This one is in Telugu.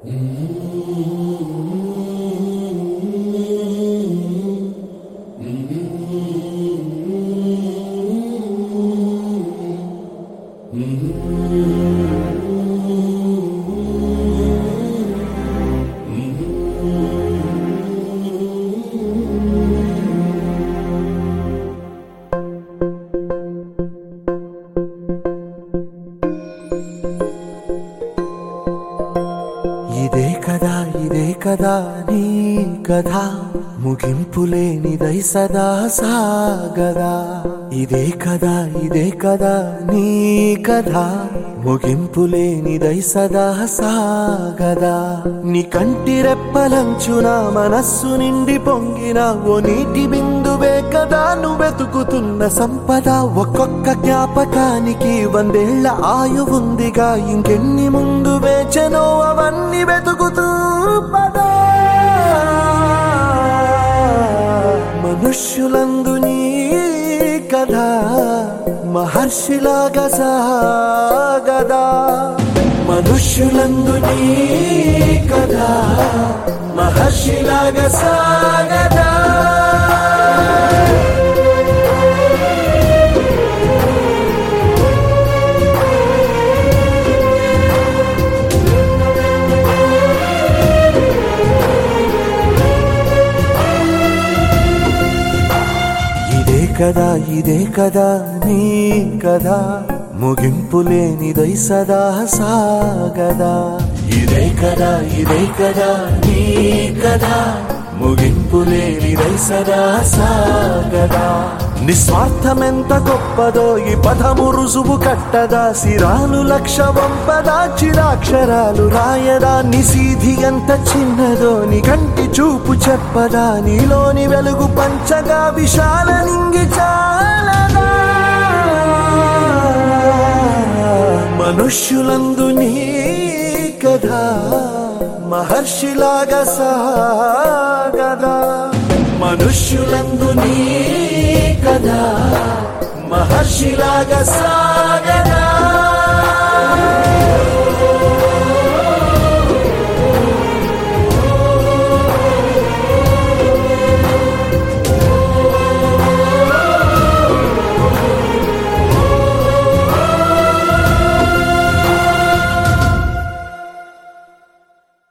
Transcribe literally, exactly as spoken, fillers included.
ఇదే కదా ఇదే కదా నీ కథ ముగింపులేనిదై సదా సాగదా. ఇదే కదా ఇదే కదా నీ కథ ముగింపులేనిదై సదా సాగదా. నీ కంటి రెప్పలంచున మనస్సు నిండి పొంగిన ఓ నీటి బిందువే కదా నువ్వెతుకుతున్న సంపద. ఒక్కొక్క జ్ఞాపకానికి వందేళ్ల ఆయువుందిగా, ఇంకెన్ని ముందు వేచనో అవన్నీ వెతుకుతూ పదా. మనుష్యులందు నీ కథ మహర్షిలాగా సాగదా. మనుష్యులందు నీ కథ మహర్షిలాగా సాగదా. ఇదే కదా ఇదే కదా నీ కదా ముగింపులేనిదై సదా సాగదా. ఇదే కదా ఇదే కదా నీ కదా ముగింపులేనిదై సదా సాగదా. నిస్వార్థమెంత గొప్పదో ఈ పదము రుజువు కట్టదా. సిరాలు లక్ష వంపదా చిరాక్షరాలు రాయదా. నిశీధి ఎంత చిన్నదో నీ కంటి చూపు చెప్పదా. నీలోని వెలుగు పంచగా విశాల నింగి చాలదా. మనుష్యులందు నీ కథ మహర్షిలాగా సాగదా. మనుష్యులందు నీ కథ మహర్షిలాగా సాగదా.